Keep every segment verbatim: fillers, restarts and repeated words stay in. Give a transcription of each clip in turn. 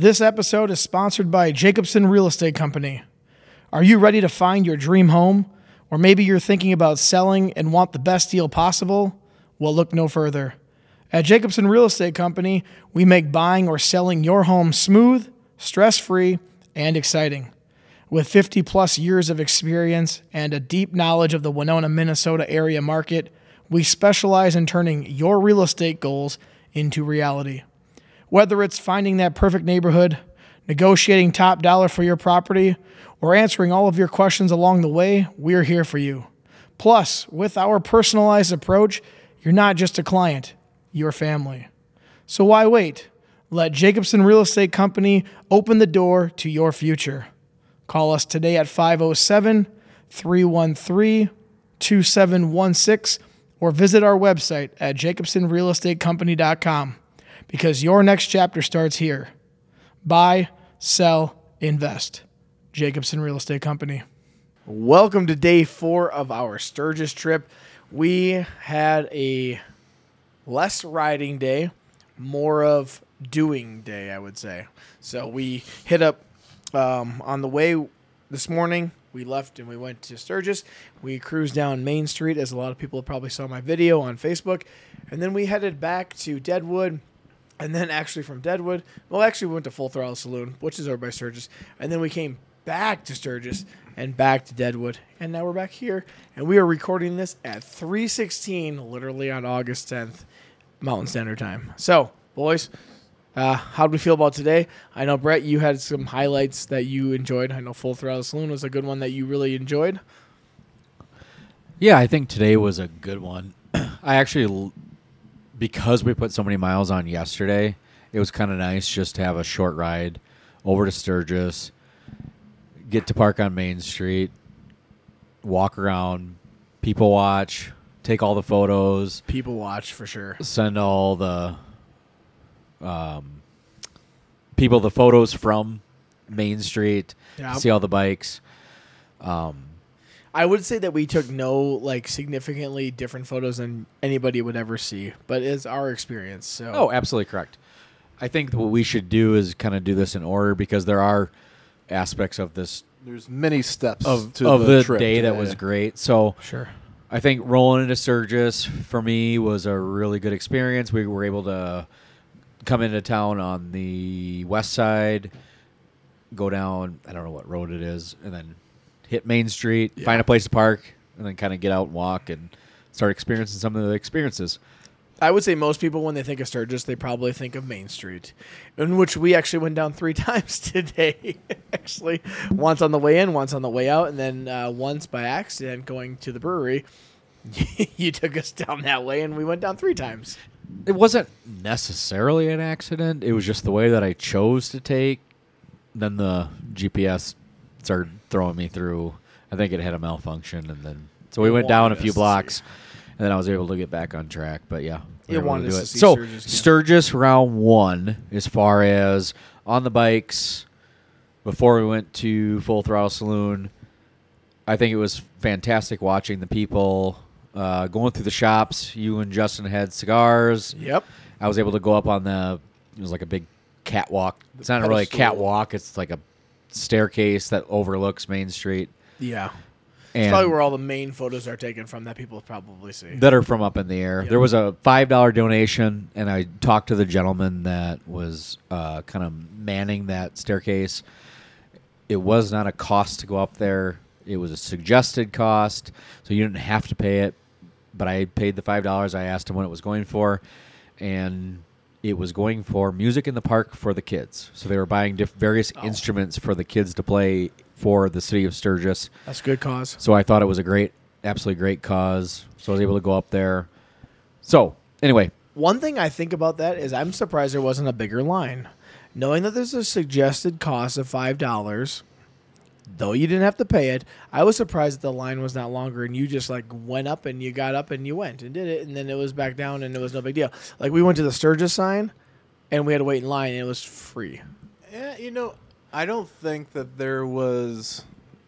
This episode is sponsored by Jacobson Real Estate Company. Are you ready to find your dream home? Or maybe you're thinking about selling and want the best deal possible? Well, look no further. At Jacobson Real Estate Company, we make buying or selling your home smooth, stress-free, and exciting. With fifty plus years of experience and a deep knowledge of the Winona, Minnesota area market, we specialize in turning your real estate goals into reality. Whether it's finding that perfect neighborhood, negotiating top dollar for your property, or answering all of your questions along the way, we're here for you. Plus, with our personalized approach, you're not just a client, you're family. So why wait? Let Jacobson Real Estate Company open the door to your future. Call us today at five oh seven, three one three, two seven one six or visit our website at jacobson real estate company dot com. Because your next chapter starts here. Buy, sell, invest. Jacobson Real Estate Company. Welcome to day four of our Sturgis trip. We had a less riding day, more of doing day, I would say. So we hit up um, on the way this morning. We left and we went to Sturgis. We cruised down Main Street, as a lot of people probably saw my video on Facebook. And then we headed back to Deadwood. And then actually from Deadwood, well, actually we went to Full Throttle Saloon, which is over by Sturgis. And then we came back to Sturgis and back to Deadwood. And now we're back here. And we are recording this at three sixteen, literally on August tenth, Mountain Standard Time. So, boys, uh, how do we feel about today? I know, Brett, you had some highlights that you enjoyed. I know Full Throttle Saloon was a good one that you really enjoyed. Yeah, I think today was a good one. I actually... Because we put so many miles on yesterday, it was kind of nice just to have a short ride over to Sturgis, get to park on Main Street, walk around, people watch, take all the photos. People watch, for sure. Send all the um, people the photos from Main Street, Yep. see all the bikes. Um I would say that we took no like significantly different photos than anybody would ever see, but it's our experience. So Oh, absolutely correct. I think what we should do is kind of do this in order because there are aspects of this There's many steps of, to of the, the, trip day today. that was great. So sure. I think rolling into Sturgis for me was a really good experience. We were able to come into town on the west side, go down, I don't know what road it is, and then hit Main Street, Yeah. find a place to park, and then kind of get out and walk and start experiencing some of the experiences. I would say most people, when they think of Sturgis, they probably think of Main Street, in which we actually went down three times today. Actually, once on the way in, once on the way out, and then uh, once by accident going to the brewery. You took us down that way, and we went down three times. It wasn't necessarily an accident. It was just the way that I chose to take. Then the G P S started throwing me through. I think it had a malfunction, and then so we It went down a wanted few us to blocks, see. and then I was able to get back on track. But yeah, we It were able wanted to do us it. to see So Sturgis again. Sturgis round one, as far as on the bikes, before we went to Full Throttle Saloon, I think it was fantastic watching the people uh, going through the shops. You and Justin had cigars. Yep. I was able to go up on the. It was like a big catwalk. It's not really a pedestal. catwalk. It's like a staircase that overlooks Main Street, Yeah. It's and probably where all the main photos are taken from that people probably see. that are from up in the air. Yep. There was a five dollar donation, and I talked to the gentleman that was uh, kind of manning that staircase. It was not a cost to go up there. It was a suggested cost, so you didn't have to pay it. But I paid the five dollars. I asked him what it was going for, and it was going for music in the park for the kids. So they were buying diff- various Oh. instruments for the kids to play for the city of Sturgis. That's a good cause. So I thought it was a great, absolutely great cause. So I was able to go up there. So anyway, One thing I think about that is I'm surprised there wasn't a bigger line. Knowing that there's a suggested cost of five dollars, though you didn't have to pay it, I was surprised that the line was not longer and you just like went up and you got up and you went and did it and then it was back down and it was no big deal. Like we went to the Sturgis sign and we had to wait in line and it was free. Yeah, you know, I don't think that there was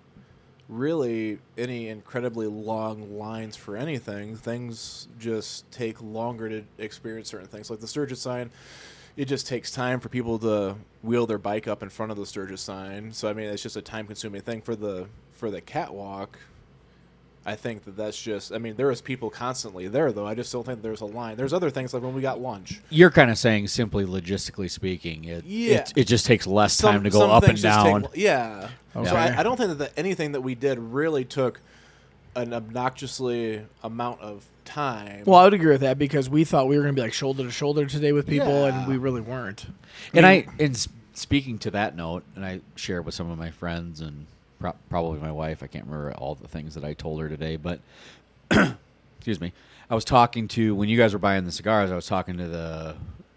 really any incredibly long lines for anything. Things just take longer to experience certain things. Like the Sturgis sign, it just takes time for people to wheel their bike up in front of the Sturgis sign. So I mean, it's just a time-consuming thing for the for the catwalk. I think that that's just. I mean, there is people constantly there, though. I just don't think there's a line. There's other things like when we got lunch. You're kind of saying simply logistically speaking, it Yeah. it, it just takes less Some- time to go some up and things just down. take- yeah. Okay. So I, I don't think that the, anything that we did really took an obnoxiously amount of time. Well, I would agree with that because we thought we were going to be like shoulder to shoulder today with people, Yeah. and we really weren't. And I, and s- speaking to that note, and I share it with some of my friends and pro- probably my wife. I can't remember all the things that I told her today, but excuse me. I was talking to when you guys were buying the cigars. I was talking to the,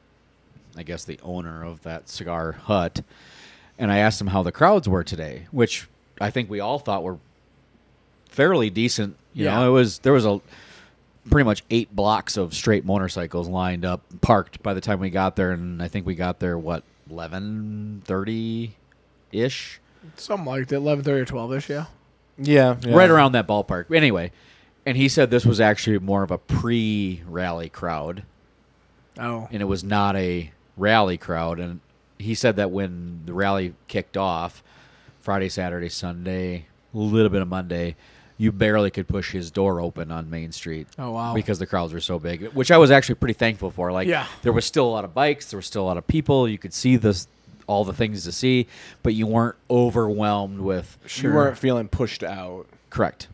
I guess the owner of that cigar hut, and I asked him how the crowds were today, which I think we all thought were fairly decent. You Yeah. know, it was there was a pretty much eight blocks of straight motorcycles lined up, parked by the time we got there, and I think we got there what eleven thirty ish, Something like that, eleven thirty or twelve ish, yeah. yeah, yeah. right around that ballpark. Anyway, and he said this was actually more of a pre-rally crowd, Oh. and it was not a rally crowd. And he said that when the rally kicked off, Friday, Saturday, Sunday, a little bit of Monday, you barely could push his door open on Main Street. Oh, wow. Because the crowds were so big, which I was actually pretty thankful for. Like, Yeah. there was still a lot of bikes, there was still a lot of people. You could see this, all the things to see, but you weren't overwhelmed with. You weren't feeling pushed out. Correct.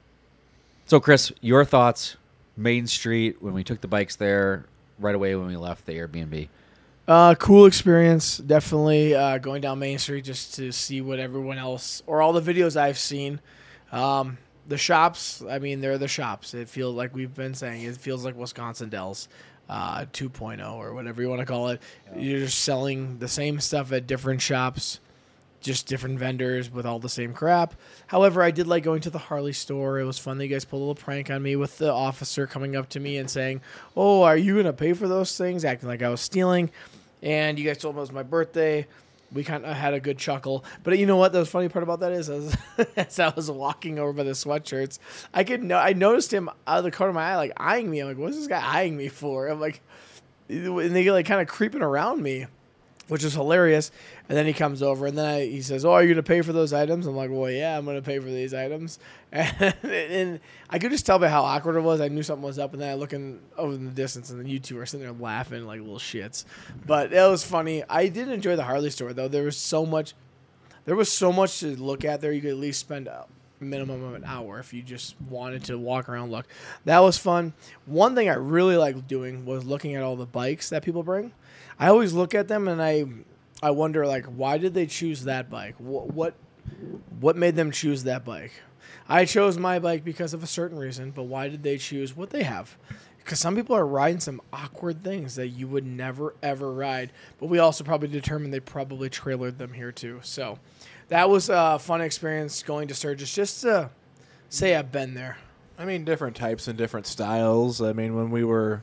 So, Chris, your thoughts? Main Street when we took the bikes there, right away when we left the Airbnb. Uh, cool experience, definitely. Uh, going down Main Street just to see what everyone else, or all the videos I've seen. Um, the shops, I mean, they're the shops. It feels like we've been saying, it feels like Wisconsin Dells uh, two point oh or whatever you want to call it. Yeah. You're just selling the same stuff at different shops, just different vendors with all the same crap. However, I did like going to the Harley store. It was fun that you guys pulled a little prank on me with the officer coming up to me and saying, "Oh, are you going to pay for those things?" Acting like I was stealing. And you guys told me it was my birthday. We kind of had a good chuckle. But you know what? The funny part about that is, as, as I was walking over by the sweatshirts, I could no- I noticed him out of the corner of my eye, like eyeing me. I'm like, what's this guy eyeing me for? I'm like, and they get like kind of creeping around me, which is hilarious. And then he comes over, and then I, he says, "Oh, are you going to pay for those items?" I'm like, "Well, yeah, I'm going to pay for these items." And, and I could just tell by how awkward it was. I knew something was up, and then I look in, over in the distance, and then you two are sitting there laughing like little shits. But it was funny. I did enjoy the Harley store, though. There was so much, there was so much to look at there. You could at least spend a minimum of an hour if you just wanted to walk around, look. That was fun. One thing I really liked doing was looking at all the bikes that people bring. I always look at them, and I... I wonder, like, why did they choose that bike? What, what what made them choose that bike? I chose my bike because of a certain reason, but why did they choose what they have? Because some people are riding some awkward things that you would never, ever ride. But we also probably determined they probably trailered them here, too. So that was a fun experience going to Sturgis, just to say I've been there. I mean, different types and different styles. I mean, when we were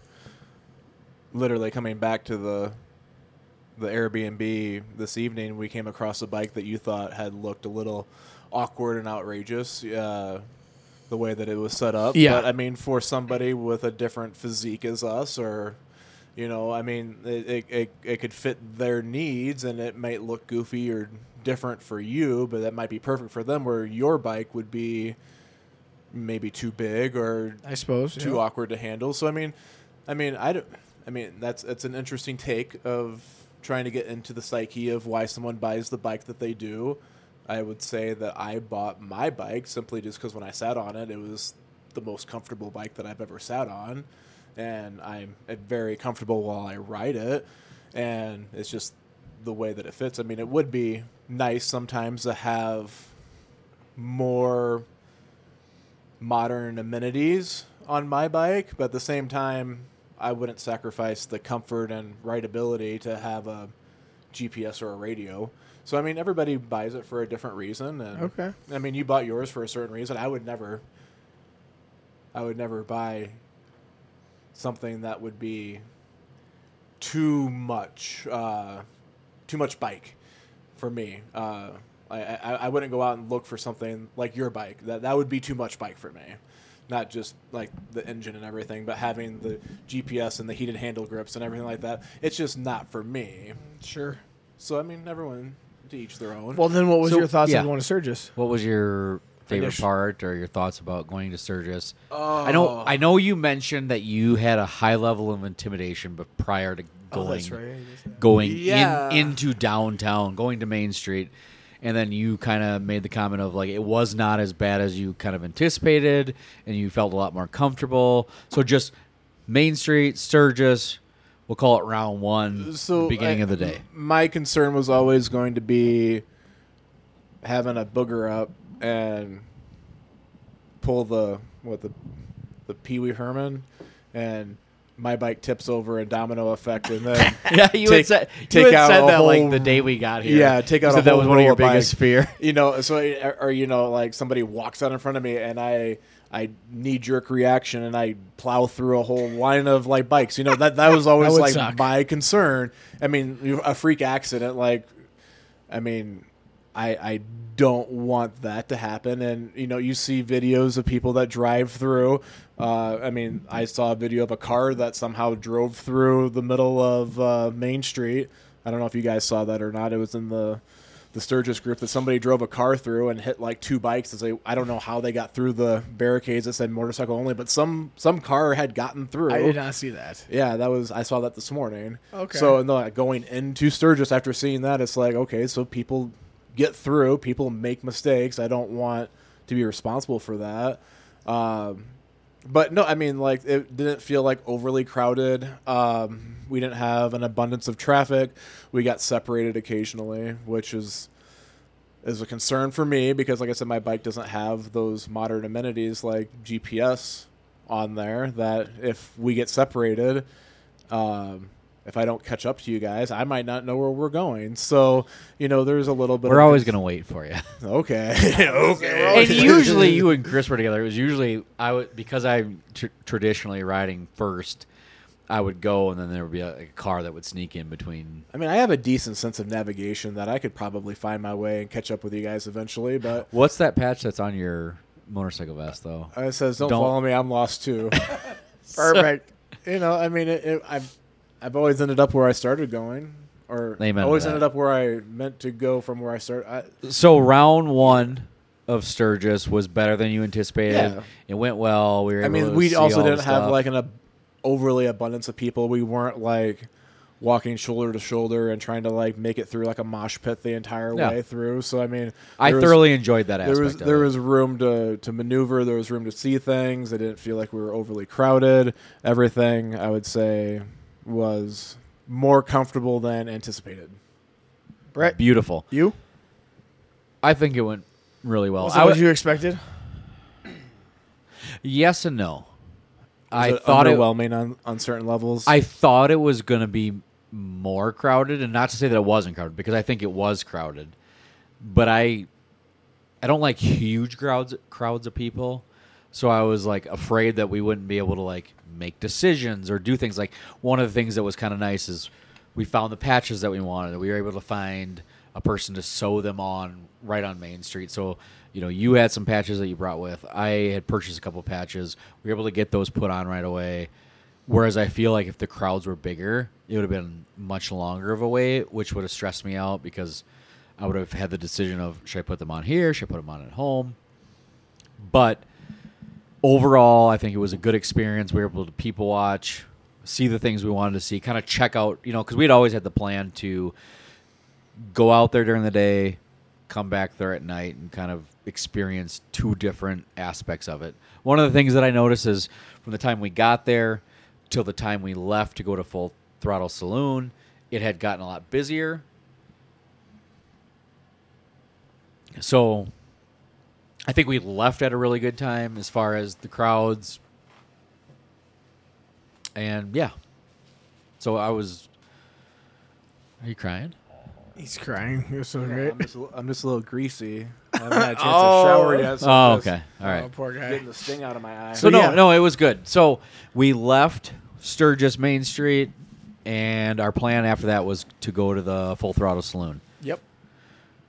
literally coming back to the... the Airbnb this evening, we came across a bike that you thought had looked a little awkward and outrageous, uh, the way that it was set up. Yeah. But, I mean, for somebody with a different physique as us, or, you know, I mean, it, it, it, it could fit their needs, and it might look goofy or different for you, but that might be perfect for them, where your bike would be maybe too big or I suppose too yeah. awkward to handle. So, I mean, I mean, I don't, I mean, that's, it's an interesting take of trying to get into the psyche of why someone buys the bike that they do. I would say that I bought my bike simply just because when I sat on it, it was the most comfortable bike that I've ever sat on. And I'm very comfortable while I ride it. And it's just the way that it fits. I mean, it would be nice sometimes to have more modern amenities on my bike, but at the same time, I wouldn't sacrifice the comfort and rideability to have a G P S or a radio. So, I mean, everybody buys it for a different reason. And Okay. I mean, you bought yours for a certain reason. I would never, I would never buy something that would be too much, uh, too much bike for me. Uh, I, I, I wouldn't go out and look for something like your bike. That that would be too much bike for me. not just like the engine and everything, but having the G P S and the heated handle grips and everything like that. It's just not for me. Sure. So I mean, everyone to each their own. Well, then what was So, your thoughts yeah. on going to Sturgis? What was your favorite guess- part or your thoughts about going to Sturgis? Oh. I know I know you mentioned that you had a high level of intimidation, but prior to going Oh, that's right. I guess that- going Yeah. in into downtown, going to Main Street, and then you kind of made the comment of like it was not as bad as you kind of anticipated, and you felt a lot more comfortable. So just Main Street, Sturgis, we'll call it round one, So the beginning I- of the day. My concern was always going to be having a booger up and pull the what the the Pee Wee Herman, and my bike tips over and domino effect, and then Yeah, you take- had said, take you had out said a that like whole- the day we got here. Yeah, take You out said a that whole was one of row your of bike. biggest fear. You know, so or you know, like somebody walks out in front of me and I I knee jerk reaction and I plow through a whole line of like bikes. You know, that that was always would like suck. my concern. I mean, you- a freak accident, like, I mean, I I don't want that to happen. And you know, you see videos of people that drive through. Uh, I mean, I saw a video of a car that somehow drove through the middle of uh, Main Street. I don't know if you guys saw that or not. It was in the the Sturgis group that somebody drove a car through and hit like two bikes. As they, I don't know how they got through the barricades that said motorcycle only, but some some car had gotten through. I did not see that. Yeah, that was I saw that this morning. Okay. So no, like, going into Sturgis after seeing that, it's like, okay, so people get through, people make mistakes. I don't want to be responsible for that. Um, but no, I mean, like, it didn't feel like overly crowded. Um, we didn't have an abundance of traffic. We got separated occasionally, which is is a concern for me because, like I said, my bike doesn't have those modern amenities like G P S on there. That if we get separated, um, if I don't catch up to you guys, I might not know where we're going. So, you know, there's a little bit. We're of always cons- going to wait for you. Okay. okay. And usually you and Chris were together. It was usually I would because I'm tr- traditionally riding first. I would go, and then there would be a, a car that would sneak in between. I mean, I have a decent sense of navigation that I could probably find my way and catch up with you guys eventually. But What's that patch that's on your motorcycle vest, though? it says, "Don't, Don't- follow me. I'm lost too." Perfect. You know, I mean, it, it, I've I've always ended up where I started going, or Amen to always that. ended up where I meant to go from where I started. I, So round one of Sturgis was better than you anticipated. Yeah. It went well. We were I able mean, to we see also all the didn't have stuff. like an ab- overly abundance of people. We weren't like walking shoulder to shoulder and trying to like make it through like a mosh pit the entire Yeah. way through. So I mean, I there was- thoroughly enjoyed that aspect there was of there it. was room to, to maneuver. There was room to see things. I didn't feel like we were overly crowded. Everything I would say was more comfortable than anticipated. Brett, beautiful. you? I think it went really well. Was I that what w- you expected? yes and no. Was I it thought it. underwhelming on, on certain levels. I thought it was going to be more crowded, and not to say that it wasn't crowded, because I think it was crowded. But I, I don't like huge crowds crowds of people, so I was like afraid that we wouldn't be able to like make decisions or do things. Like one of the things that was kind of nice is we found the patches that we wanted. We were able to find a person to sew them on right on Main Street. So, you know, you had some patches that you brought with. I had purchased a couple patches. We were able to get those put on right away. Whereas I feel like if the crowds were bigger, it would have been much longer of a wait, which would have stressed me out because I would have had the decision of, should I put them on here? Should I put them on at home? But overall, I think it was a good experience. We were able to people watch, see the things we wanted to see, kind of check out, you know, because we'd always had the plan to go out there during the day, come back there at night, and kind of experience two different aspects of it. One of the things that I noticed is from the time we got there till the time we left to go to Full Throttle Saloon, it had gotten a lot busier. So I think we left at a really good time as far as the crowds. And yeah. So I was. Are you crying? He's crying. You're so Yeah, great. I'm, just a, I'm just a little greasy. I haven't had a chance Oh. to shower yet. So Oh, I'm just okay. All right. Oh, poor guy. Getting the sting out of my eye. So, no, yeah. no, it was good. So we left Sturgis Main Street, and our plan after that was to go to the Full Throttle Saloon. Yep.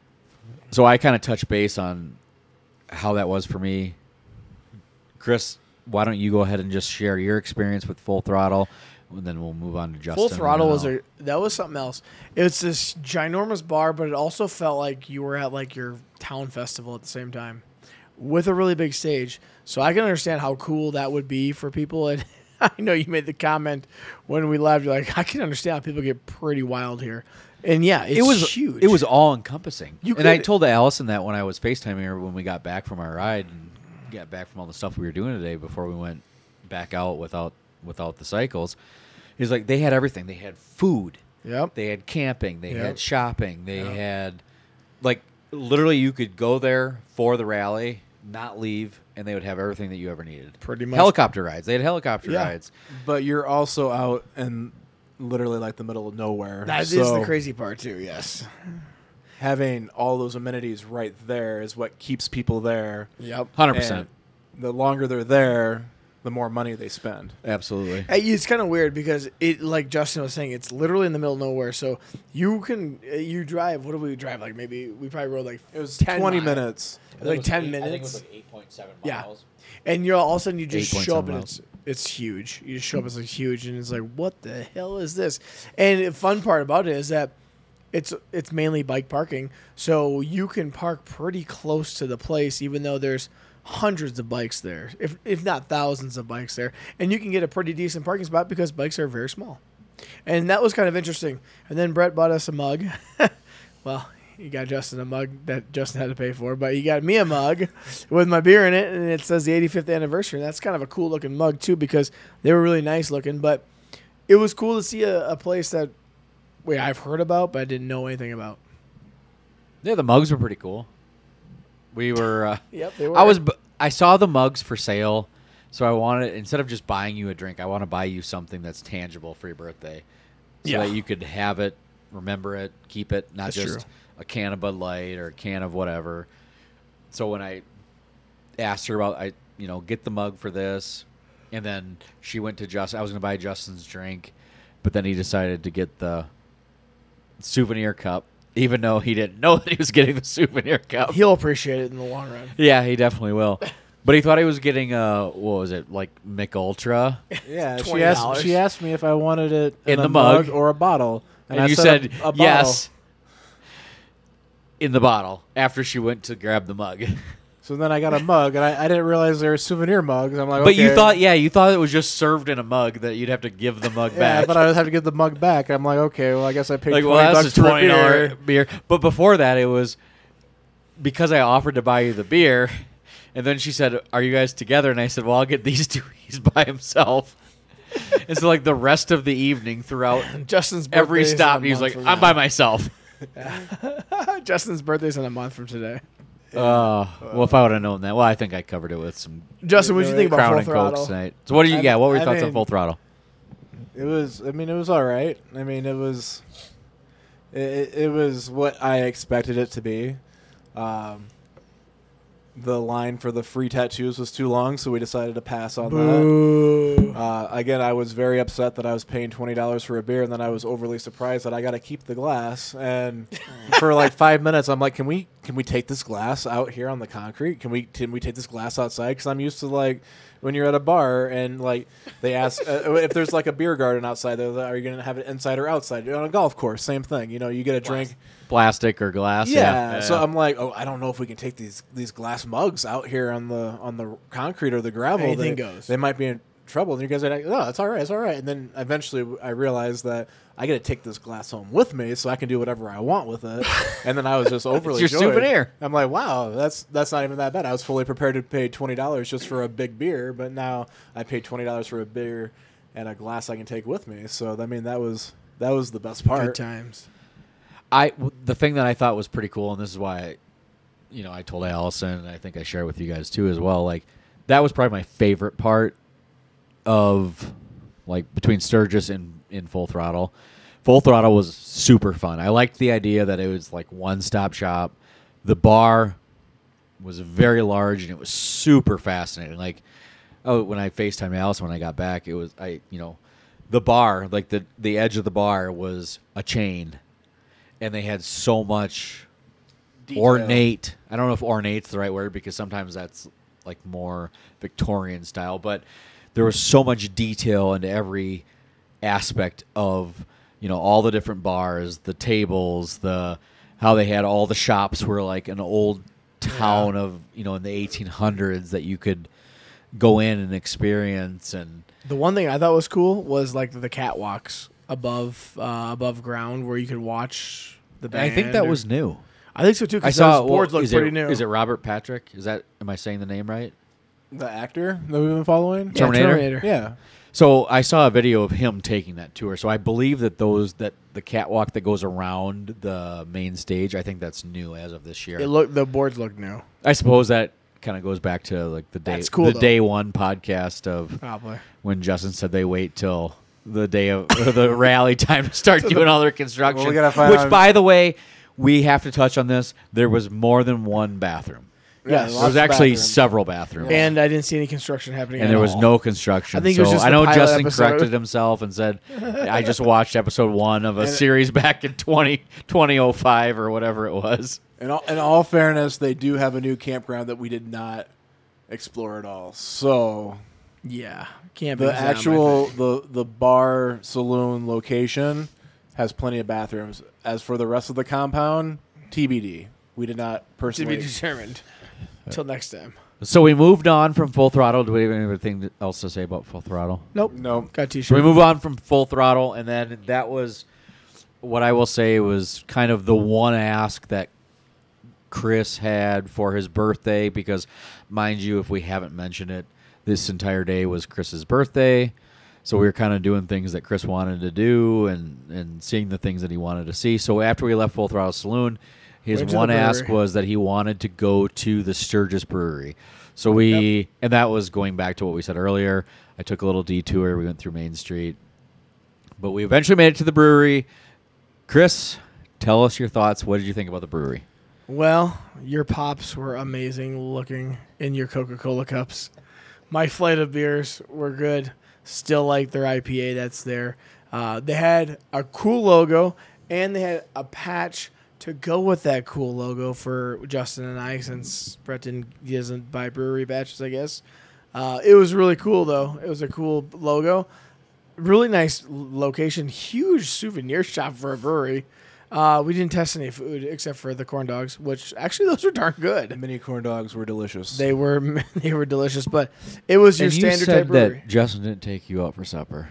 So I kind of touched base on how that was for me. Chris why don't you go ahead and just share your experience with Full Throttle, and then we'll move on to Justin. Full Throttle and was I'll- a that was something else. It's this ginormous bar, but it also felt like you were at like your town festival at the same time, with a really big stage. So I can understand how cool that would be for people. And I know you made the comment when we left. You're like, I can understand how people get pretty wild here. And yeah, it's it was huge. It was all encompassing. You and I could- told Allison that when I was FaceTiming her when we got back from our ride and got back from all the stuff we were doing today before we went back out without without the cycles. He's like, they had everything. They had food. Yep. They had camping. They Yep. had shopping. They Yep. had, like, literally you could go there for the rally, not leave, and they would have everything that you ever needed. Pretty much. Helicopter rides. They had helicopter Yeah. rides. But you're also out in literally like the middle of nowhere. That is So the crazy part too. Yes. having all those amenities right there is what keeps people there. Yep. one hundred percent. And the longer they're there, the more money they spend. Absolutely. Hey, It's kind of weird because it, like Justin was saying, it's literally in the middle of nowhere. So you can uh, you drive. What do we drive? Like maybe we probably rode like It was ten twenty miles. minutes. like ten minutes. like eight point seven Yeah. And you're all of a sudden you just eight point show up seven and it's it's huge. You just show up, it's like huge, and it's like, what the hell is this? And the fun part about it is that it's it's mainly bike parking, so you can park pretty close to the place, even though there's hundreds of bikes there, if if not thousands of bikes there, and you can get a pretty decent parking spot because bikes are very small. And that was kind of interesting. And then Brett bought us a mug. Well, he got Justin a mug that Justin had to pay for, but he got me a mug with my beer in it, and it says the eighty-fifth anniversary. And that's kind of a cool looking mug too, because they were really nice looking. But it was cool to see a, a place that wait I've heard about, but I didn't know anything about. Yeah, the mugs were pretty cool. We were. Uh, Yep, they were. I was. b- I saw the mugs for sale, so I wanted, instead of just buying you a drink, I want to buy you something that's tangible for your birthday, so Yeah. that you could have it, remember it, keep it, not That's just true. a can of Bud Light or a can of whatever. So when I asked her about, I you know get the mug for this, and then she went to Justin. I was going to buy Justin's drink, but then he decided to get the souvenir cup, even though he didn't know that he was getting the souvenir cup. He'll appreciate it in the long run. Yeah, he definitely will. But he thought he was getting uh what was it, like Mick Ultra? Yeah, she twenty asked. dollars. She asked me if I wanted it in, In a the mug. or a bottle, And, I you said, said, a, a bottle. yes. In the bottle after she went to grab the mug. So then I got a mug, and I, I didn't realize they were souvenir mugs. I'm like, But you okay. thought, yeah, you thought it was just served in a mug that you'd have to give the mug Yeah, back. but I would have to give the mug back. I'm like, okay, well, I guess I paid like, twenty well, bucks that's a for a twenty beer. dollar beer. But before that, it was because I offered to buy you the beer, and then she said, "Are you guys together?" And I said, "Well, I'll get these two. He's by himself." And so, like the rest of the evening, throughout Justin's every birthday's in stop, a he was month like, from "I'm now. by myself." Justin's birthday's in a month from today. Uh, well, if I would have known that, well, I think I covered it with some Justin, what did you think about Crown Full and Throttle? Cokes tonight. So, what did you? I- Yeah, what were your I thoughts on mean- Full Throttle? It was. I mean, it was all right. I mean, it was. It, it was what I expected it to be. Um, the line for the free tattoos was too long, so we decided to pass on that. Boo. Uh, again, I was very upset that I was paying twenty dollars for a beer, and then I was overly surprised that I got to keep the glass. And for like five minutes, I'm like, "Can we can we take this glass out here on the concrete? Can we can we take this glass outside?" Because I'm used to like when you're at a bar and like they ask uh, if there's like a beer garden outside. They're like, are you going to have it inside or outside? You're on a golf course, same thing. You know, you get a drink. Plastic or glass? Yeah. Yeah. So I'm like, oh, I don't know if we can take these these glass mugs out here on the on the concrete or the gravel. Anything they, goes. They might be in trouble. And you guys are like, no, it's all right, it's all right. And then eventually I realized that I got to take this glass home with me so I can do whatever I want with it. And then I was just overly It's your joyed. souvenir. I'm like, wow, that's that's not even that bad. I was fully prepared to pay twenty dollars just for a big beer, but now I paid twenty dollars for a beer and a glass I can take with me. So I mean, that was that was the best part. Good times. I w- the thing that I thought was pretty cool, and this is why, I, you know, I told Allison, and I think I share with you guys too as well. Like that was probably my favorite part of like between Sturgis and in Full Throttle. Full Throttle was super fun. I liked the idea that it was like one stop shop. The bar was very large and it was super fascinating. Like oh, when I FaceTimed Allison when I got back, it was I you know the bar like the the edge of the bar was a chain. And they had so much Detail. ornate. I don't know if ornate's the right word because sometimes that's like more Victorian style, but there was so much detail into every aspect of, you know, all the different bars, the tables, the how they had all the shops were like an old town Yeah. of, you know, in the eighteen hundreds that you could go in and experience. And The one thing I thought was cool was like the catwalks above uh, above ground where you could watch the band. I think that or- was new. I think so too. I Because saw those boards well, look is pretty it, new. Is it Robert Patrick? Is that am I saying the name right? The actor that we've been following. Yeah, Terminator? Terminator. Yeah. So I saw a video of him taking that tour. So I believe that those that the catwalk that goes around the main stage, I think that's new as of this year. It look the boards look new. I suppose that kind of goes back to like the day That's cool, the though. day one podcast of Probably. when Justin said they wait till the day of the rally time to start doing all their construction. Well, we gotta find Which, out- by the way, we have to touch on this. There was more than one bathroom. Yes. There lots was of actually bathrooms. several bathrooms. And I didn't see any construction happening. And at there was all. no construction. I think it so was just I the know pilot Justin episode. corrected himself and said, I just watched episode one of a And- series back in twenty, twenty oh five or whatever it was. In all, in all fairness, they do have a new campground that we did not explore at all. So Yeah, camping. the actual the the bar saloon location has plenty of bathrooms. As for the rest of the compound, T B D. We did not to personally. be determined. Till next time. So we moved on from Full Throttle. Do we have anything else to say about Full Throttle? Nope. No. Got a t-shirt. So we move on from Full Throttle, and then that was what I will say was kind of the one ask that Chris had for his birthday, because, mind you, if we haven't mentioned it, this entire day was Chris's birthday. So we were kind of doing things that Chris wanted to do and, and seeing the things that he wanted to see. So after we left Full Throttle Saloon, his Went to the one ask brewery. was that he wanted to go to the Sturgis Brewery. So we, and that was going back to what we said earlier. I took a little detour. We went through Main Street. But we eventually made it to the brewery. Chris, tell us your thoughts. What did you think about the brewery? Well, your pops were amazing looking in your Coca-Cola cups. My flight of beers were good. Still like their I P A that's there. Uh, they had a cool logo, and they had a patch to go with that cool logo for Justin and I, since Brett didn't, he doesn't buy brewery patches, I guess. Uh, it was really cool, though. It was a cool logo. Really nice l- location. Huge souvenir shop for a brewery. Uh, we didn't test any food except for the corn dogs, which actually those were darn good. Mini corn dogs were delicious. They were they were delicious, but it was your and you standard said type brewery. that Justin didn't take you out for supper.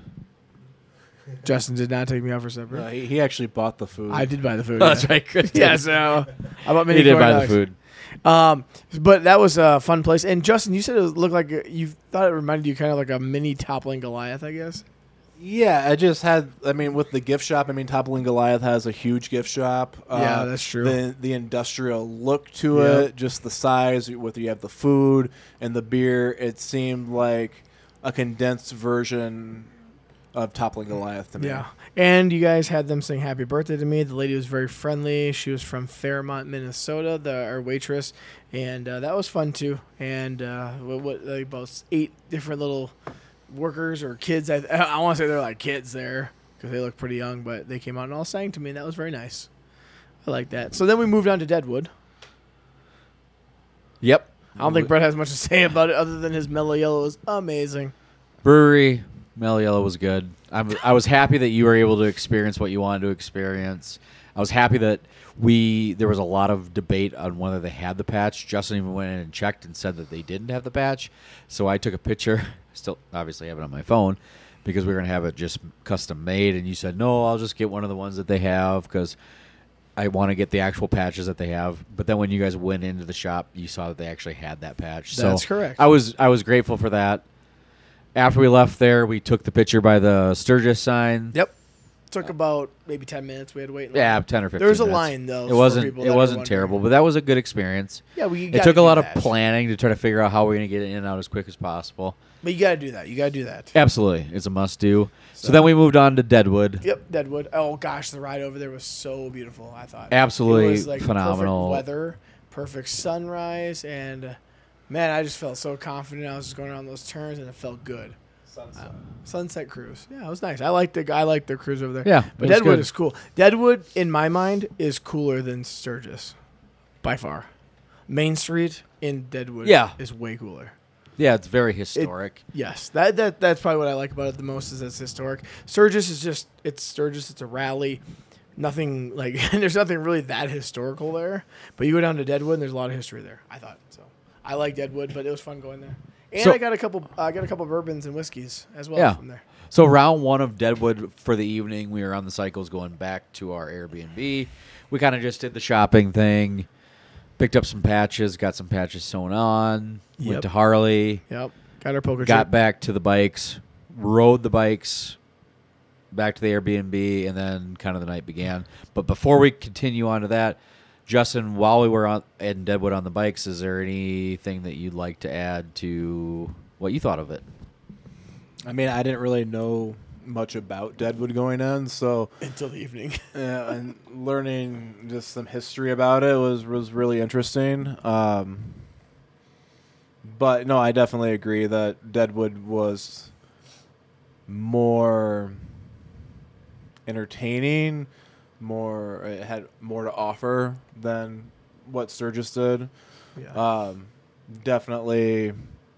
Justin did not take me out for supper. Uh, he, he actually bought the food. I did buy the food. That's yeah. right, Chris. Yeah, so I bought mini He did corn buy dogs. the food. Um, but that was a fun place. And Justin, you said it looked like a, you thought it reminded you kind of like a mini Toppling Goliath, I guess. Yeah, I just had. I mean, with the gift shop. I mean, Toppling Goliath has a huge gift shop. Yeah, that's true. The the industrial look to Yep. it, just the size. With you have the food and the beer, it seemed like a condensed version of Toppling Goliath to me. Yeah. And you guys had them sing happy birthday to me. The lady was very friendly. She was from Fairmont, Minnesota, the our waitress, and uh, that was fun too. And uh, what, what like about eight different little workers or kids. I, I want to say they're like kids there because they look pretty young, but they came out and all sang to me, and that was very nice. I like that. So then we moved on to Deadwood. Yep. I don't think Brett has much to say about it other than his mellow yellow was amazing. Brewery, Mellow Yellow was good. I'm, I was happy that you were able to experience what you wanted to experience. I was happy that we there was a lot of debate on whether they had the patch. Justin even went in and checked and said that they didn't have the patch. So I took a picture. Still, obviously, have it on my phone because we were going to have it just custom made. And you said, no, I'll just get one of the ones that they have because I want to get the actual patches that they have. But then when you guys went into the shop, you saw that they actually had that patch. That's so correct. I was I was grateful for that. After we left there, we took the picture by the Sturgis sign. Yep. Took about maybe ten minutes. We had to wait. in Yeah, line. ten or fifteen. There was a minutes. line, though, It for wasn't. people It that are wasn't wondering. terrible, but that was a good experience. Yeah, we. It gotta took a do lot that. of planning to try to figure out how we're going to get it in and out as quick as possible. But you got to do that. You got to do that. Absolutely, it's a must do. So, So- then we moved on to Deadwood. Yep, Deadwood. Oh gosh, the ride over there was so beautiful. I thought Absolutely it was like phenomenal. Perfect weather, perfect sunrise, and uh, man, I just felt so confident. I was just going around those turns, and it felt good. Sunset. Sunset cruise. Yeah, it was nice. I liked the I liked the cruise over there. Yeah, but it was Deadwood good. is cool. Deadwood, in my mind, is cooler than Sturgis, by far. Main Street, in Deadwood Yeah. is way cooler. Yeah, it's very historic. Yes, that that that's probably what I like about it the most is it's historic. Sturgis is just it's Sturgis. It's a rally. Nothing like there's nothing really that historical there. But you go down to Deadwood, and there's a lot of history there. I thought so. I like Deadwood, but it was fun going there. And So- I got a couple. I got a couple bourbons and whiskeys as well Yeah. from there. So round one of Deadwood for the evening, we were on the cycles going back to our Airbnb. We kind of just did the shopping thing, picked up some patches, got some patches sewn on, Yep. went to Harley, Yep, got our poker got chip. back to the bikes, rode the bikes back to the Airbnb, and then kind of the night began. But before we continue on to that, Justin, while we were on in Deadwood on the bikes, is there anything that you'd like to add to what you thought of it? I mean, I didn't really know much about Deadwood going in, so Until the evening. yeah, and learning just some history about it was was really interesting. Um, but no, I definitely agree that Deadwood was more entertaining, more it had more to offer than what Sturgis did. Yeah. Um, definitely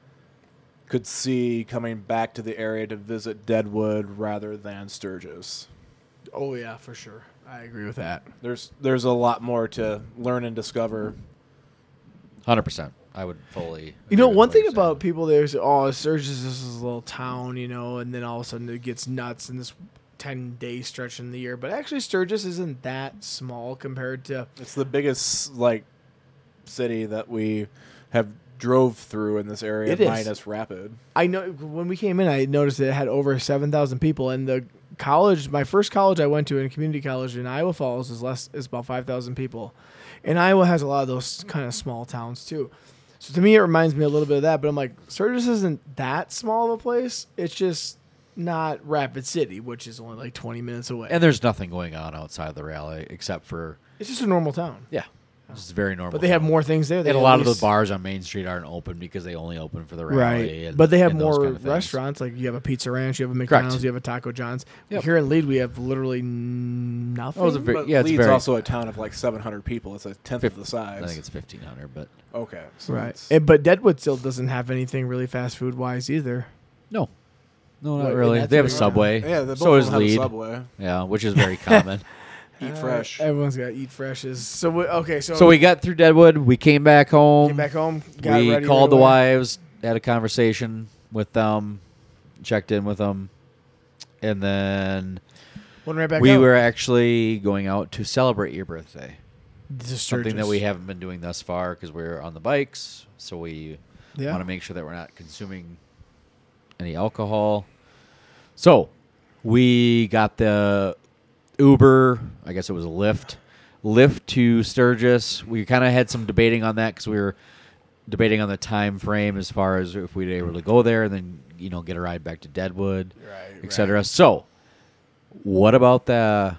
could see coming back to the area to visit Deadwood rather than Sturgis. Oh yeah, for sure. I agree with that. There's there's a lot more to learn and discover. one hundred percent. I would fully. You agree know, with one what thing you're about saying. people there is, oh, Sturgis is this little town, you know, and then all of a sudden it gets nuts in this ten-day stretch in the year. But actually, Sturgis isn't that small compared to... It's the biggest like city that we have drove through in this area, It is. minus Rapid. I know when we came in, I noticed that it had over seven thousand people, and the college, my first college I went to, in community college in Iowa Falls, is less is about five thousand people, and Iowa has a lot of those kind of small towns too. So to me, it reminds me a little bit of that. But I'm like, Sturgis isn't that small of a place. It's just not Rapid City, which is only like twenty minutes away. And there's nothing going on outside of the rally except for It's just a normal town. yeah, it's very normal. But they have town. more things there. They And a at lot of least- the bars on Main Street aren't open because they only open for the rally. Right, and, but they have and those more kind of things. restaurants. Like you have a Pizza Ranch, you have a McDonald's, Correct. you have a Taco John's. Yep. Here in Lead, we have literally n- nothing. Oh, it's a very, But yeah, it's Leeds very. also a town of like seven hundred people. It's a tenth of the size. I think it's fifteen hundred, but okay, so Right, it's- And- but Deadwood still doesn't have anything really fast food wise either. no, no, What, not and really. that's They have a what- Subway. yeah, they both so of does them have a Lead. Subway. Yeah, which is very common. Eat Uh, fresh. Everyone's got Eat Freshes. So we, okay, so, So we got through Deadwood. We came back home. came back home. Got we ready called right the away. wives, had a conversation with them, checked in with them, and then Went right back we out. were actually going out to celebrate your birthday. This is Something that Sturgis. we haven't been doing thus far because we're on the bikes, so we Yeah. want to make sure that we're not consuming any alcohol. So we got the Uber, I guess it was a Lyft, Lyft to Sturgis. We kind of had some debating on that because we were debating on the time frame as far as if we'd be able to go there and then you know get a ride back to Deadwood, Right, et cetera. So, what about the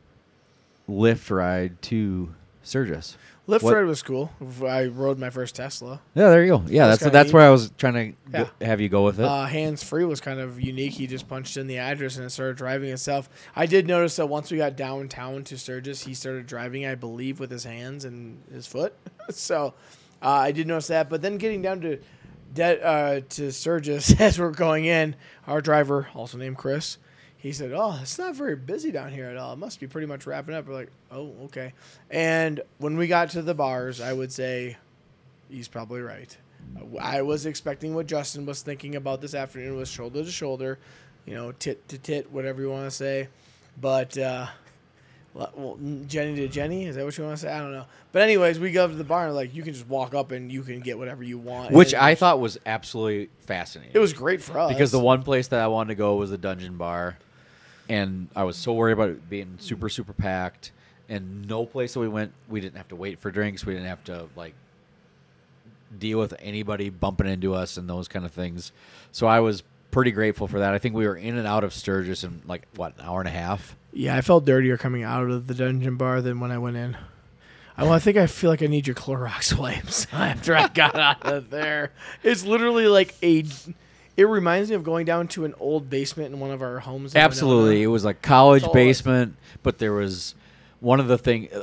Lyft ride to Sturgis? Lyft What- ride was cool. I rode my first Tesla. Yeah, there you go. Yeah, That's that's kinda that's neat. where I was trying to Yeah. go- have you go with it. Uh, hands free was kind of unique. He just punched in the address and it started driving itself. I did notice that once we got downtown to Sturgis, he started driving, I believe, with his hands and his foot. so uh, I did notice that. But then getting down to de- uh, to Sturgis as we're going in, our driver, also named Chris, he said, "Oh, it's not very busy down here at all. It must be pretty much wrapping up." We're like, "Oh, okay." And when we got to the bars, I would say he's probably right. I was expecting what Justin was thinking about this afternoon was shoulder to shoulder, you know, tit to tit, whatever you want to say. But, uh, well, Jenny to Jenny, is that what you want to say? I don't know. But anyways, we go to the bar and like you can just walk up and you can get whatever you want. Which And I thought was absolutely fascinating. it was great for us because the one place that I wanted to go was the Dungeon Bar, and I was so worried about it being super super packed. And no place that we went, we didn't have to wait for drinks. We didn't have to like deal with anybody bumping into us and those kind of things. So I was pretty grateful for that. I think we were in and out of Sturgis in like what an hour and a half. Yeah, I felt dirtier coming out of the dungeon bar than when I went in. I, well, I think I feel like I need your Clorox wipes after I got out of there. It's literally like a. It reminds me of going down to an old basement in one of our homes. in Absolutely, it Winona. was like college That's all it- basement, but there was one of the thing like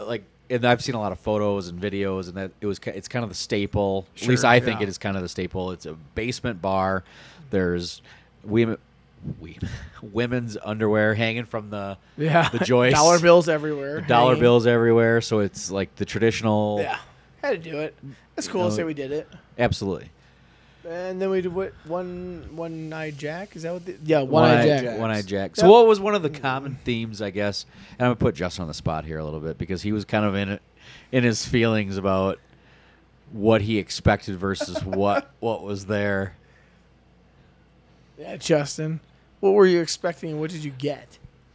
and I've seen a lot of photos and videos, and that it was ki- it's kind of the staple. At Sure, least I think yeah. it is kind of the staple. It's a basement bar. There's women, we, women's underwear hanging from the Yeah. the joist, Dollar bills everywhere. dollar hanging. bills everywhere. So it's like the traditional. Yeah. Had to do it. It's cool know, to say we did it. Absolutely. And then we did what? One one eyed Jack? Is that what? The, yeah, one eyed Jack. Jack. One eyed Jack. So Yep. what was one of the common themes, I guess? And I'm gonna put Justin on the spot here a little bit because he was kind of in it, in his feelings about what he expected versus what what was there. Yeah, Justin. What were you expecting and what did you get?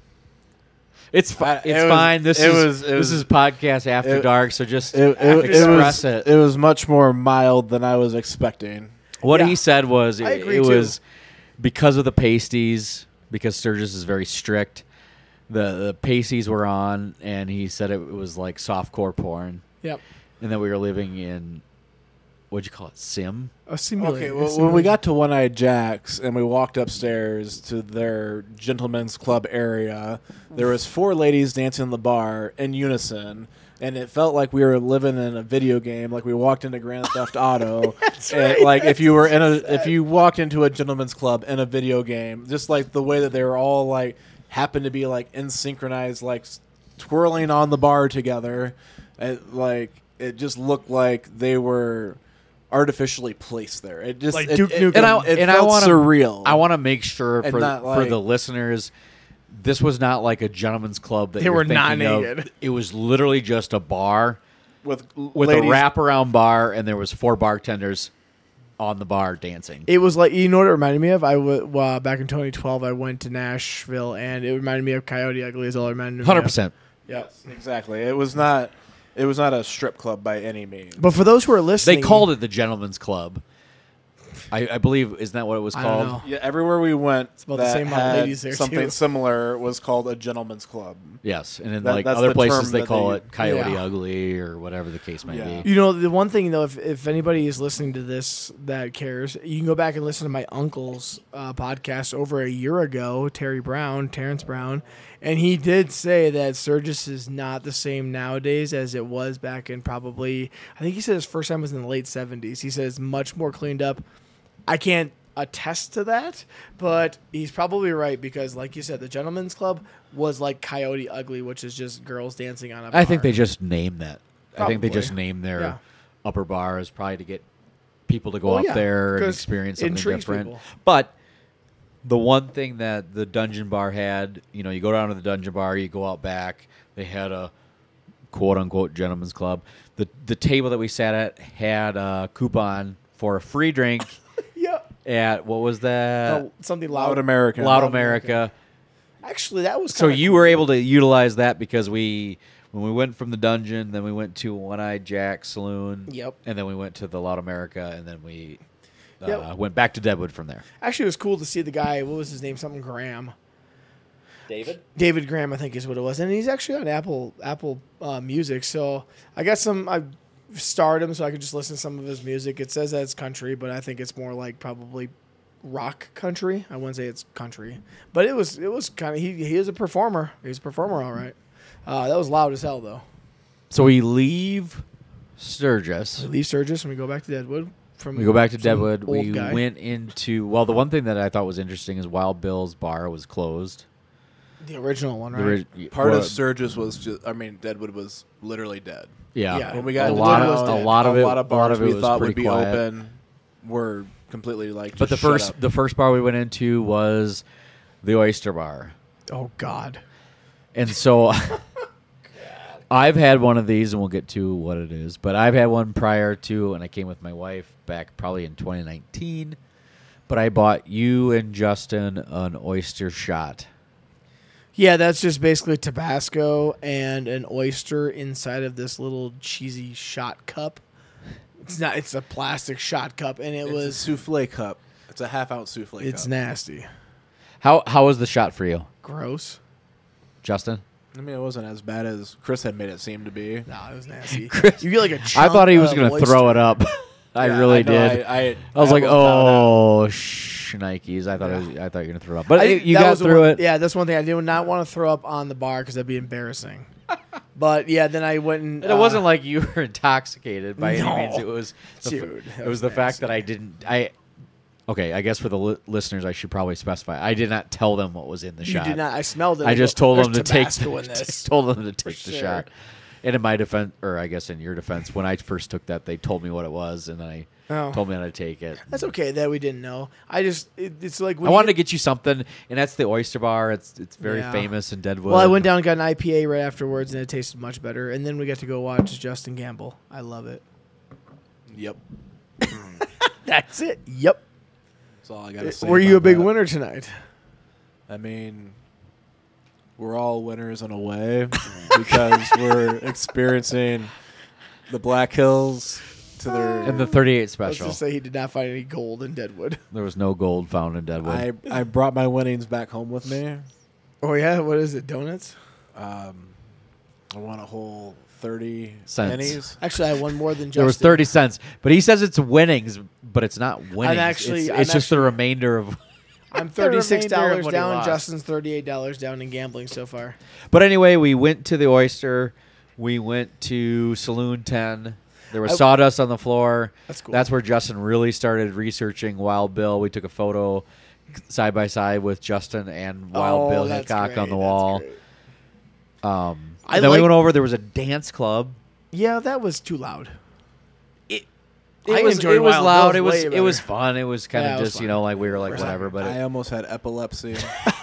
It's fi- I- it's it was- fine. This it is was- it this was- is podcast after it- dark. So just It, it, it express was it. it was much more mild than I was expecting. What Yeah. he said was I it, agree, it too. was because of the pasties, because Sturgis is very strict. The the pasties were on, and he said it was like softcore porn, Yep. and that we were living in what'd you call it, sim? A simulator. Okay, a well, when simulation. we got to One Eyed Jack's and we walked upstairs to their gentlemen's club area, there was four ladies dancing in the bar in unison, and it felt like we were living in a video game. Like we walked into Grand Theft Auto. and right, like if you were in a if you walked into a gentlemen's club in a video game, just like the way that they were all like happened to be like in synchronized, like s- twirling on the bar together, it, like it just looked like they were artificially placed there. It just Like it, Duke it, Nukem. And I it and I felt want surreal. I want to make sure And for not for like- the listeners, this was not like a gentleman's club that They you're were thinking not of. naked. It was literally just a bar with with ladies, a wraparound bar, and there was four bartenders on the bar dancing. It was like, you know what it reminded me of? I w- uh, back in twenty twelve, I went to Nashville, and it reminded me of Coyote Ugly. Is all it reminded me of. Hundred percent. Yep. Exactly. It was not. It was not a strip club by any means. But for those who are They listening, called it the Gentleman's Club. I, I believe isn't that what it was I don't called? know. Yeah, everywhere we went, about the that same amount of had ladies there, something too. similar was called a gentleman's club. Yes, and in That- like that's other the places term they that call they- it Coyote Yeah. Ugly or whatever the case may Yeah. be. You know, the one thing though, if if anybody is listening to this that cares, you can go back and listen to my uncle's uh, podcast over a year ago, Terry Brown, Terrence Brown, and he did say that Sturgis is not the same nowadays as it was back in probably. I think he said his first time was in the late seventies. He says much more cleaned up. I can't attest to that, but he's probably right because, like you said, the Gentlemen's Club was like Coyote Ugly, which is just girls dancing on a bar. I think they just named that. I think they Probably. just named their Yeah. upper bars probably to get people to go Well, up yeah, there and 'cause experience it something intrigues different. people. But the one thing that the dungeon bar had, you know, you go down to the dungeon bar, you go out back. They had a quote unquote gentleman's club. The the table that we sat at had a coupon for a free drink yeah. at what was that? Oh, something loud. Loud American. Loud Loud America. Actually, that was So kinda you cool. were able to utilize that because we, when we went from the dungeon, then we went to One Eyed Jack Saloon. Yep. And then we went to the Loud America, and then we uh, Yep. went back to Deadwood from there. Actually, it was cool to see the guy. What was his name? Something Graham. David? David Graham, I think, is what it was, and he's actually on Apple Apple uh, Music. So I got some. I starred him so I could just listen to some of his music. It says that it's country, but I think it's more like probably rock country. I wouldn't say it's country, but it was it was kind of he he is a performer. He's a performer, all right. Uh, that was loud as hell though. So we leave Sturgis. We leave Sturgis and we go back to Deadwood. From We go back to some Deadwood. old We guy. went into, well, the one thing that I thought was interesting is Wild Bill's bar was closed. the original one, The right? ori- Part well, of Sturgis was just. I mean, Deadwood was literally dead. yeah. Yeah. When we got a into lot Deadwood, of a lot of a it, lot of a lot bars of it we was thought would pretty be quiet. open were completely like. But the just shut first up. the first bar we went into was the Oyster Bar. Oh God. And so I've had one of these, and we'll get to what it is. But I've had one prior to, and I came with my wife back probably in twenty nineteen. But I bought you and Justin an oyster shot. Yeah, that's just basically Tabasco and an oyster inside of this little cheesy shot cup. It's not. It's a plastic shot cup, and it It's a was. souffle cup. It's a half ounce souffle It's cup. nasty, How how was the shot for you, gross. Justin? I mean, it wasn't as bad as Chris had made it seem to be. No, it was nasty. Chris- you get like a. I chunk thought he was of going to oyster. throw it up. I Yeah, really know, did. I, I, I was like, almost bowed out. "Oh, sh- Nikes!" I thought it was, I thought you were gonna throw up, but I you think you that got was the through one- it. Yeah, that's one thing I did not want to throw up on the bar because that'd be embarrassing. But yeah, then I went and And it uh, wasn't like you were intoxicated by No. any means. It was the, Dude, f- that it was was the fact nasty. that I didn't. I okay. I guess for the li- listeners, I should probably specify. I did not tell them what was in the you shot. did not. I smelled it. I just told There's them to take. Tabasco in The, this. told them to take the sure. shot. And in my defense, or I guess in your defense, when I first took that, they told me what it was, and then I Oh. told me how to take it. That's okay that we didn't know. I just it, it's like when I you wanted to get- get you something, and that's the Oyster Bar. It's it's very Yeah. famous in Deadwood. Well, I went down and got an I P A right afterwards, and it tasted much better. And then we got to go watch Justin Gamble. I love it. Yep. That's it. Yep. That's all I got to say. Were you a about big that. winner tonight? I mean, we're all winners in a way because we're experiencing the Black Hills to their. And the thirty-eight Let's special. just say he did not find any gold in Deadwood. There was no gold found in Deadwood. I I brought my winnings back home with me. Oh yeah, what is it? Donuts? Um, I won a whole thirty Cents. pennies. Actually, I won more than Justin. There was thirty cents, but he says it's winnings, but it's not winnings. actually- it's, I'm it's just the actually- remainder of. I'm the thirty-six remainder of dollars what he down. lost. Justin's thirty-eight dollars down in gambling so far. But anyway, we went to the Oyster. We went to Saloon ten. There was I- sawdust on the floor. That's cool. That's where Justin really started researching Wild Bill. We took a photo side by side with Justin and Wild Oh, Bill that's Hickok great, on the that's wall. great. Um, I and then we like- went over. There was a dance club. Yeah, that was too loud. It, I it was enjoyed it was Wild loud. Bill's It was way it was better. fun. It was kind Yeah, of it was just you fun. know like we were like For whatever. sure. But I it, almost had epilepsy.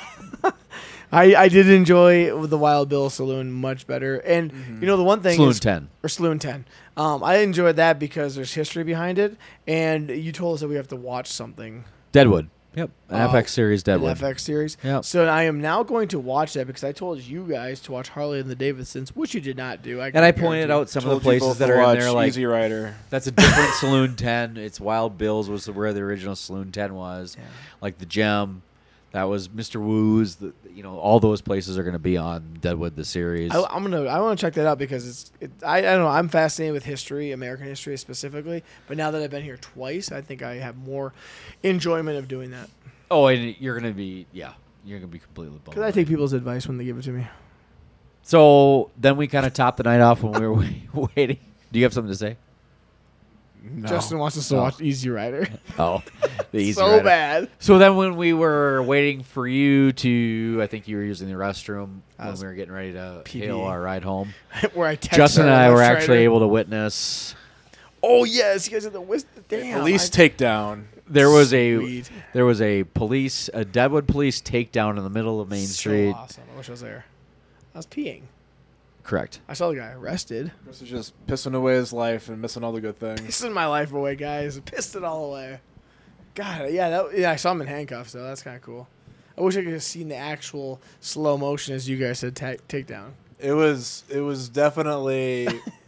I, I did enjoy the Wild Bill Saloon much better. And you know the one thing Saloon is, ten. or Saloon ten. Um, I enjoyed that because there's history behind it, and you told us that we have to watch something. Deadwood. Yep. An Oh, F X series An Deadwood. F X series. Yep. So I am now going to watch that because I told you guys to watch Harley and the Davidsons, which you did not do. I And I can pointed guarantee. out some of Told the you places both that to are in watch there. Like Easy Rider. that's a different Saloon ten. It's Wild Bill's was where the original Saloon ten was. Yeah. Like the Gem, that was Mister Woo's. The, you know, all those places are going to be on Deadwood the series. I, I'm gonna. I want to check that out because it's. It, I, I don't know. I'm fascinated with history, American history specifically. But now that I've been here twice, I think I have more enjoyment of doing that oh, and you're going to be yeah, you're going to be completely blown. because I take people's advice when they give it to me. So then we kind of topped the night off when we were wait- waiting. Do you have something to say? No. Justin wants us to Oh. watch Easy Rider Oh, the easy so rider. bad. So then when we were waiting for you to, I think you were using the restroom I when was we were getting ready to P D. hail our ride home. Where I text Justin her and I were Left actually Rider. able to witness. Oh yes, you guys are the whist. Damn. Police I- takedown. There was a Sweet. there was a police a Deadwood police takedown in the middle of Main So Street. awesome. I wish I was there. I was peeing. Correct. I saw the guy arrested. Chris is just pissing away his life and missing all the good things. Pissing my life away, guys. Pissed it all away. God, yeah, that, yeah. I saw him in handcuffs, though. That's kind of cool. I wish I could have seen the actual slow motion, as you guys said, ta- takedown. It was it was definitely.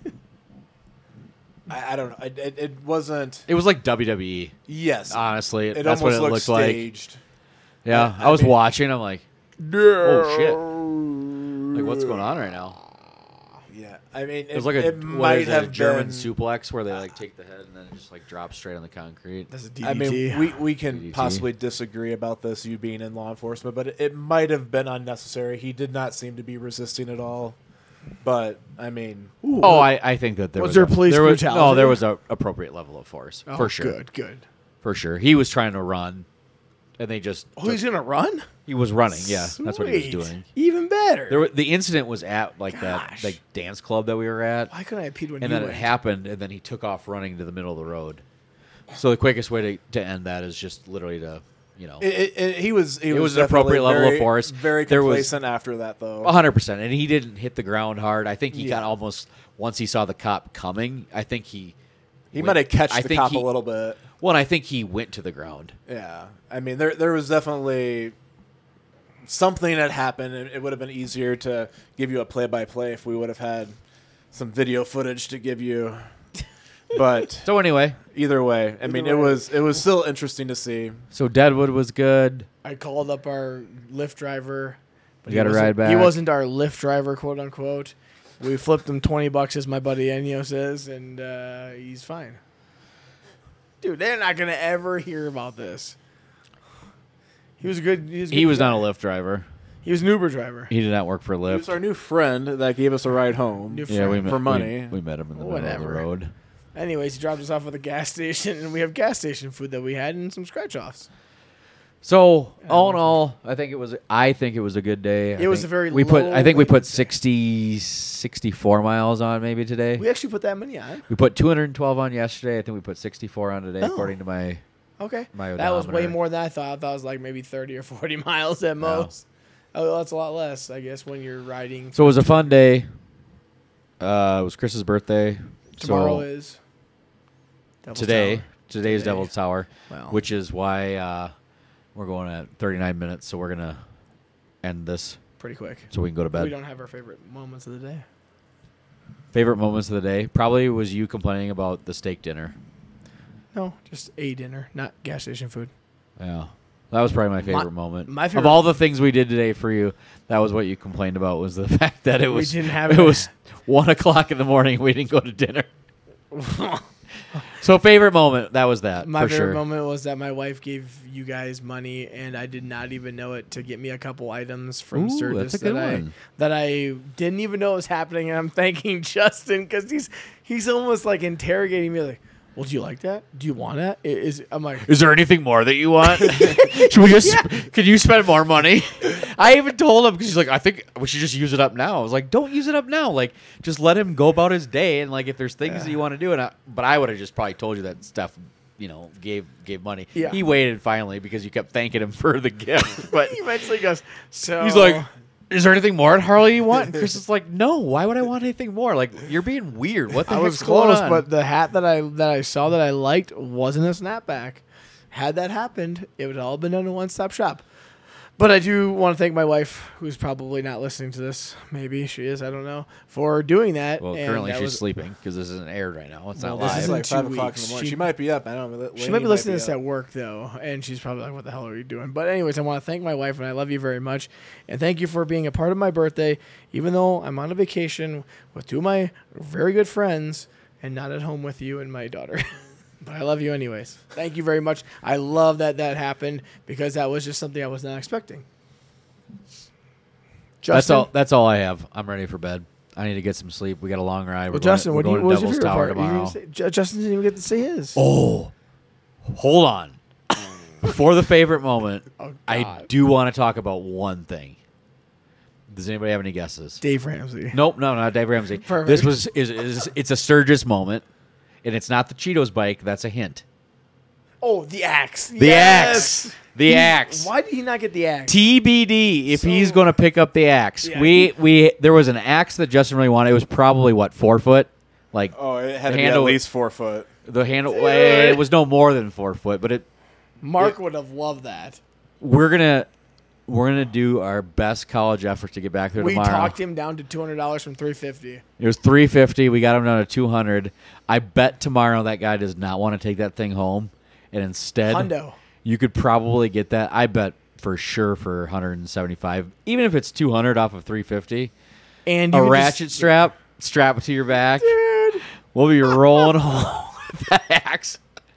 I, I don't know. It, it, it wasn't. It was like W W E. Yes, Honestly, it that's what almost it looked looked like. staged. Yeah, I- I, I was mean- watching. I'm like, Oh shit. like what's going on right now? Yeah, I mean, it, It was like a it what might is it, have a German been, suplex where they like take the head and then it just like drops straight on the concrete. That's a D D T. I mean, we we can D D T. possibly disagree about this, you being in law enforcement, but it, it might have been unnecessary. He did not seem to be resisting at all. But I mean, Oh, I, I think that there Was was, there a, police there was, No, brutality? there was a appropriate level of force Oh, for sure. Good, good. For sure, he was trying to run, and they just Oh, he's gonna run? he was running. Yeah, that's what he was Sweet. doing. Even better. There, wa- the incident was at like that Gosh. like dance club that we were at, Why couldn't I have peed when and you then it went? happened, and then he took off running to the middle of the road. So the quickest way to, to end that is just literally to, you know, it, it, it, he was he It was, was an appropriate definitely level of very- force. Very There was- complacent after that, though. A hundred percent, and he didn't hit the ground hard. I think he got Yeah. almost once he saw the cop coming. I think he He went- might have catched I the think cop he- a little bit. Well, and I think he went to the ground. Yeah, I mean, there there was definitely something that happened. It, it would have been easier to give you a play by play if we would have had some video footage to give you. But So anyway, either way, I mean, it way. was it was still interesting to see. so Deadwood was good. I called up our Lyft driver. You he got a wasn't- ride back? He wasn't our Lyft driver, quote unquote. We flipped him twenty bucks, as my buddy Ennio says, and uh, he's fine. Dude, they're not gonna ever hear about this. He was a good. He was, a He good was guy. not a Lyft driver. He was an Uber driver. He did not work for He was Lyft. our new friend that gave us a ride home. New Yeah, we friend. met, For money. We, we met him in the middle of Whatever. the road. Anyways, he dropped us off at the gas station, and we have gas station food that we had and some scratch offs. So all in all, I think it was. I think it was a good day. I It was think a very We put. low I think we put maintenance day. sixty, sixty-four miles on maybe today. We actually put that many on. We put two hundred twelve on yesterday. I think we put sixty-four on today, Oh. according to my. Okay. My That was way odometer. more than I thought. I thought it was like maybe thirty or forty miles at most. Oh, that's a lot less, I guess, when you're riding. So it was a fun day. Uh, it was Chris's birthday. Tomorrow so is. Devil's today. Tower. Today's Today. Devil's Tower, Well, which is why uh, we're going at thirty-nine minutes. So we're gonna end this pretty quick. so we can go to bed. We don't have our favorite moments of the day. Favorite moments of the day probably was you complaining about the steak dinner. No, just a dinner, not gas station food. Yeah. That was probably my favorite My- moment. my Of favorite- all the things we did today for you, that was what you complained about was the fact that it We was didn't have it it. was one o'clock in the morning. We didn't go to dinner. So favorite moment, that was that My for favorite sure. moment was that my wife gave you guys money, and I did not even know it, to get me a couple items from Ooh, Sturgis that's a good that I one. that I didn't even know was happening. And I'm thanking Justin because he's he's almost like interrogating me, like, "Well, do you like that? Do you want that?" I- Is I'm like, Is there anything more that you want? Should we just? Could you spend more money? I even told him because he's like, I think we should just use it up now. I was like, don't use it up now. Like, just let him go about his day, and like, if there's things that you want to do, and I, but I would have just probably told you that Steph, you know, gave gave money. Yeah. He waited finally because you kept thanking him for the gift, but he eventually goes, "So he's like, is there anything more at Harley you want? And Chris is like, no. Why would I want anything more? Like, you're being weird. What the I heck's was close, going on? but the hat that I that I saw that I liked wasn't a snapback. Had that happened, it would all been done in one stop shop. But I do want to thank my wife, who's probably not listening to this. Maybe she is. I don't know, for doing that. well, and currently that she's was- sleeping because this isn't aired right now. It's Well, not this live. It's isn't like two five o'clock in weeks. the morning. She- She, might be up. I don't know. She might be listening to this up. at work though, and she's probably like, "What the hell are you doing?" But anyways, I want to thank my wife, and I love you very much, and thank you for being a part of my birthday, even though I'm on a vacation with two of my very good friends and not at home with you and my daughter. But I love you anyways. Thank you very much. I love that that happened because that was just something I was not expecting. Justin, That's all. That's all I have. I'm ready for bed. I need to get some sleep. We got a long ride. We're Well, going, Justin, we're what, do you, going what to was your Devil's favorite Tower part? You tomorrow. didn't say- Ju- Justin didn't even get to say his. Oh, hold on. Before the favorite moment, Oh, I God. do want to talk about one thing. Does anybody have any guesses? Dave Ramsey. Nope, no, not Dave Ramsey. Perfect. This was is, is it's a Sturgis moment, and it's not the Cheetos bike. That's a hint. Oh, the axe. The Yes! axe. The axe. Why did he not get the axe? T B D if So- he's going to pick up the axe. Yeah, we he- we there was an axe that Justin really wanted. It was probably what four foot, like Oh, it had The to be handle- at least four foot. the handle. Dude. It was no more than four foot, but it. Mark would have loved that. We're gonna we're gonna do our best college effort to get back there We tomorrow. talked him down to two hundred dollars from three fifty. It was three fifty. We got him down to two hundred. I bet tomorrow that guy does not want to take that thing home, and instead, Hundo. you could probably get that. I bet for sure for one hundred seventy-five, even if it's two hundred off of three fifty. And you A could ratchet just- strap, strap it to your back. Dude. We'll be rolling home with that axe.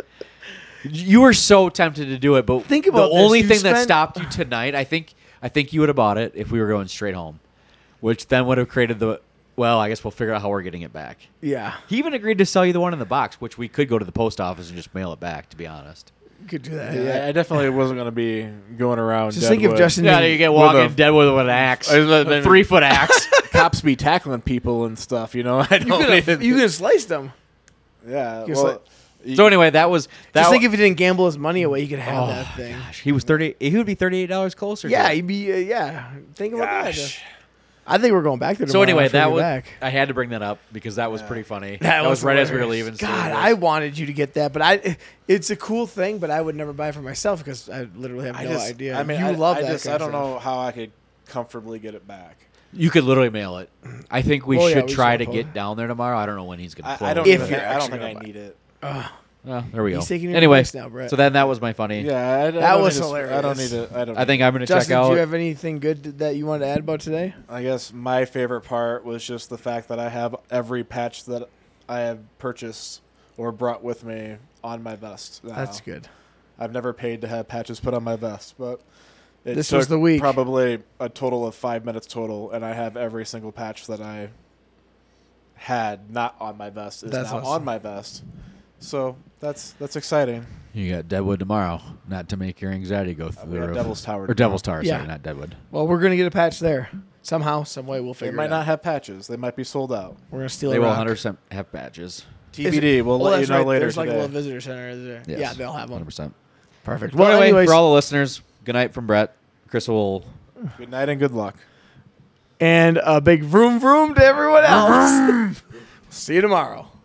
You were so tempted to do it, but Think about the this. only You thing that spent- stopped you tonight, I think, I think you would have bought it if we were going straight home, which then would have created the. Well, I guess we'll figure out how we're getting it back. Yeah. He even agreed to sell you the one in the box, which we could go to the post office and just mail it back. To be honest, You could do that. Yeah, Yeah. I definitely wasn't going to be going around. Just think if Deadwood. Justin yeah, didn't- you get With walking a- Deadwood with an axe, I was like, a three foot axe. cops be tackling people and stuff. You know, I You don't. could have need- you could have sliced him. yeah. you Well, like- So anyway, that was that. Just wa- think if he didn't gamble his money away, he could have oh, that thing. gosh, he was thirty. He would be thirty-eight dollars closer. Yeah, to it. he'd be. Uh, yeah. Think about Gosh. that. I think we're going back there. So tomorrow anyway, after we that get was back. I had to bring that up because that was Yeah. pretty funny. That, was, right as we were hilarious. leaving. God, Sturgis. I wanted you to get that, but I. It's a cool thing, but I would never buy it for myself because I literally have I no just, idea. I mean, you I, love I that. just, kind I of don't stuff. know how I could comfortably get it back. You could literally mail it. I think we Oh, yeah, should we try should to pull get it. down there tomorrow. I don't know when he's going to I, close. I don't. If even, you're I don't actually think I gonna buy need it. Ugh. Well, there we go. He's taking your Anyway, advice now, Brett. so then that was my funny. Yeah, I, I That don't was need to- I don't need hilarious. to. I don't. I think I'm going to check Justin, out. do you have anything good that you wanted to add about today? I guess my favorite part was just the fact that I have every patch that I have purchased or brought with me on my vest. now. That's good. I've never paid to have patches put on my vest, but It This was took the week. Probably a total of five minutes total, and I have every single patch that I had not on my vest is That's now awesome. on my vest. So that's that's exciting. You got Deadwood tomorrow, not to make your anxiety go through we the got roof. Devil's Tower Or Devil's tomorrow. Tower, sorry, Yeah. not Deadwood. Well, we're gonna get a patch there somehow, some way. We'll They figure might it not out. have patches. They might be sold out. We're gonna steal They a will rock. one hundred percent have badges. T B D. We'll Oh, let you that's know right. later There's like a today. little visitor center. There. Yes. Yeah, they'll have one hundred them. percent. Perfect. Well, Well, anyway, anyways, for all the listeners, good night from Brett. Chris will Good night and good luck. and a big vroom vroom to everyone else. See you tomorrow.